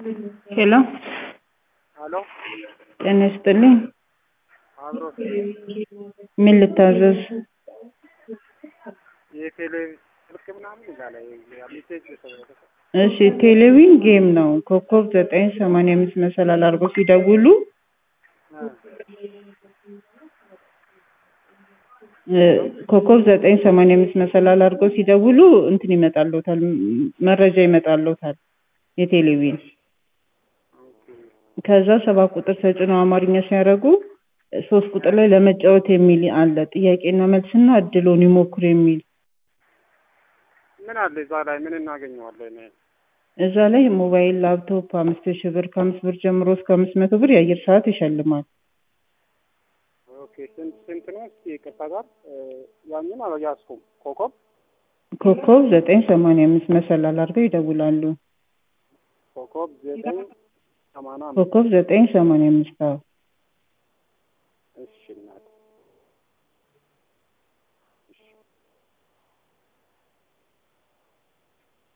ሄሎ አሎ ጤና ይስጥልኝ። አብሮ ምን ልታዘዝ? የቴሌቪዥን ስልክ ምናምን ይላል ሜሴጅ እሺ ቴሌቪዥን ጌም ነው። ኮከብ 985 መሰላል አድርገው ሲደውሉ ኮከብ 985 መሰላል አድርገው ሲደውሉ እንትን ይመጣልዎታል፣ መረጃ ይመጣልዎታል የቴሌቪዥን። ከዛ 7 ቁጥር ተጭነው አማርኛ ሲያደርጉ 3 ቁጥር ላይ ለመጫወት የሚል አለ፣ ጥያቄና መልስና እድሉን ይሞክሩ የሚል። ምን አለ እዛ ላይ ምን እናገኘዋለን? እዛ ላይ ሞባይል፣ ላፕቶፕ 5000 ብር፣ ከ5 ብር ጀምሮ እስከ 500 ብር የአየር ሰዓት ይሸልማል። ኦኬ ስንት ነው? እስኪ ይቅርታ ጋር ያንን አልያዝኩም። ኮከብ 985 መሰላል አድርገው ይደውላሉ። ኮከብ 985 985 አዎ። እሺ እናት